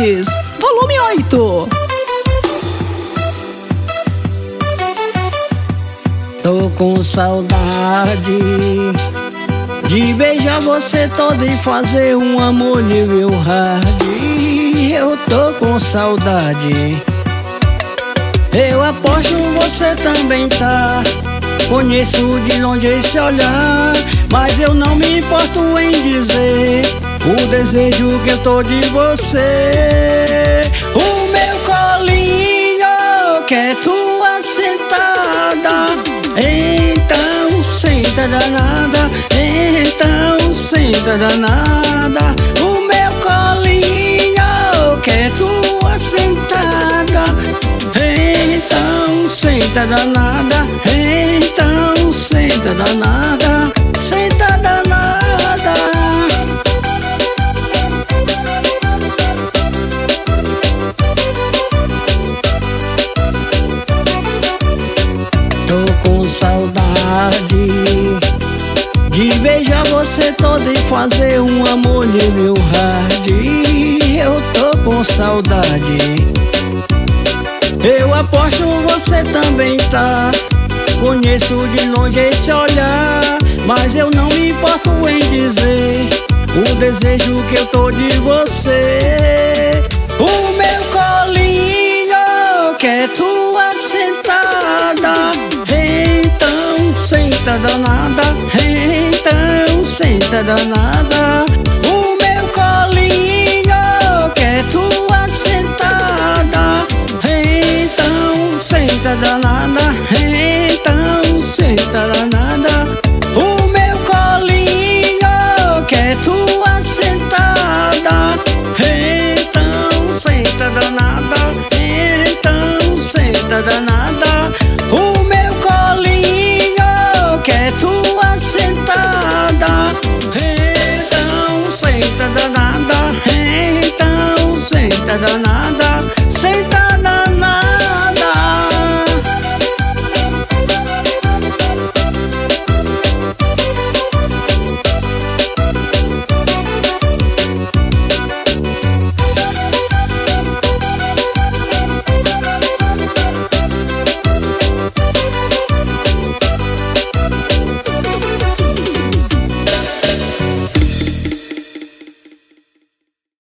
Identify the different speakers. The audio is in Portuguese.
Speaker 1: Mendes, volume 8.
Speaker 2: Tô com saudade de beijar você toda e fazer um amor nível hard. Eu tô com saudade, eu aposto você também tá. Conheço de longe esse olhar, mas eu não me importo em dizer o desejo que eu tô de você. O meu colinho quer tua sentada, então senta danada, então senta danada. O meu colinho quer tua sentada, então senta danada, então senta danada, senta danada. Tô com saudade de beijar você toda e fazer um amor nível hard. Eu tô com saudade, eu aposto você também tá. Conheço de longe esse olhar, mas eu não me importo em dizer o desejo que eu tô de você. O meu colinho quer tua sentada, então senta danada, então senta danada. O meu colinho quer tua sentada, então senta danada, então senta danada. O meu colinho quer tua sentada, então senta danada, então senta danada. O meu colinho quer tua sentada, então senta danada, então senta danada.